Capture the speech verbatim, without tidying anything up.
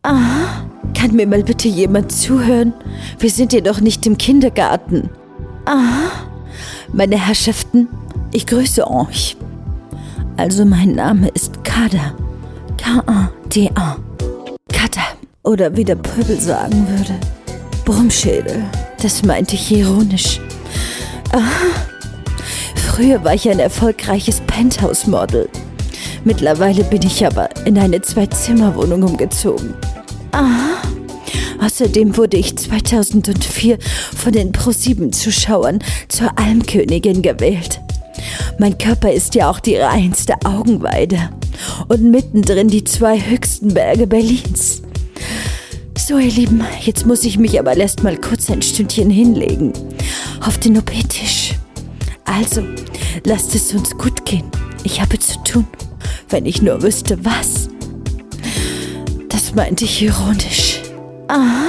Ah, kann mir mal bitte jemand zuhören? Wir sind ja doch nicht im Kindergarten. Ah, meine Herrschaften, ich grüße euch. Also mein Name ist Kada. K A D A. Kada. Oder wie der Pöbel sagen würde, Brummschädel. Das meinte ich ironisch. Ah, früher war ich ein erfolgreiches Penthouse-Model. Mittlerweile bin ich aber in eine Zwei-Zimmer-Wohnung umgezogen. Ah, außerdem wurde ich zweitausendvier von den Pro sieben Zuschauern zur Almkönigin gewählt. Mein Körper ist ja auch die reinste Augenweide und mittendrin die zwei höchsten Berge Berlins. So, ihr Lieben, jetzt muss ich mich aber erst mal kurz ein Stündchen hinlegen auf den O P-Tisch. Also, lasst es uns gut gehen. Ich habe zu tun. Wenn ich nur wüsste, was. Das meinte ich ironisch. Ah.